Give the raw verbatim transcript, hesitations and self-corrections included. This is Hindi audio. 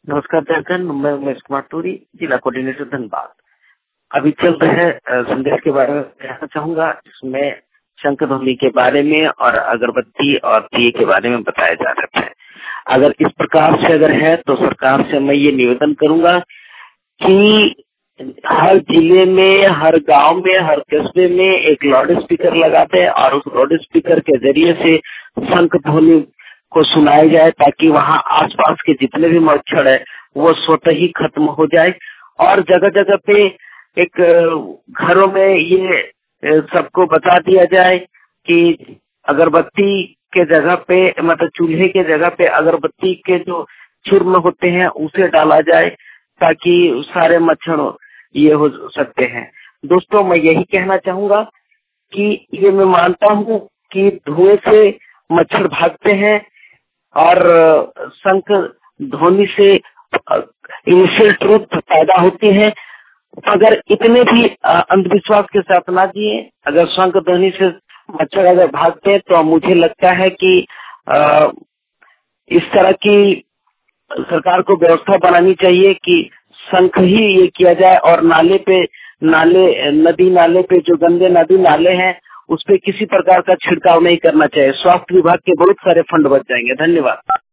नमस्कार दर्शन, मैं उमेश कुमार टूरी, जिला कोऑर्डिनेटर धनबाद। अभी चल रहे अ, संदेश के बारे में कहना चाहूंगा। इसमें शंख ध्वनि के बारे में और अगरबत्ती और दिए के बारे में बताया जा रहा है। अगर इस प्रकार से अगर है तो सरकार से मैं ये निवेदन करूंगा कि हर जिले में, हर गांव में, हर कस्बे में एक लाउड स्पीकर लगा दे और उस लाउड स्पीकर के जरिए से शंख ध्वनि को सुनाया जाए, ताकि वहाँ आसपास के जितने भी मच्छर है वो स्वतः ही खत्म हो जाए। और जगह जगह पे एक अ, घरों में ये अ, सबको बता दिया जाए कि अगरबत्ती के जगह पे, मतलब चूल्हे के जगह पे अगरबत्ती के जो चूर्ण होते हैं उसे डाला जाए, ताकि सारे मच्छर ये हो सकते हैं। दोस्तों, मैं यही कहना चाहूंगा कि ये मैं मानता हूँ कि धुएं से मच्छर भागते हैं और शंख ध्वनि से इनिशियल ट्रुथ पैदा होती है। अगर इतने भी अ, अंधविश्वास के साथ ना जिए, अगर शंख ध्वनि से मच्छर अगर भागते हैं तो मुझे लगता है कि अ, इस तरह की सरकार को व्यवस्था बनानी चाहिए कि शंख ही ये किया जाए और नाले पे, नाले नदी नाले पे जो गंदे नदी नाले हैं उस पे किसी प्रकार का छिड़काव नहीं करना चाहिए। स्वास्थ्य विभाग के बहुत सारे फंड बच जाएंगे। धन्यवाद।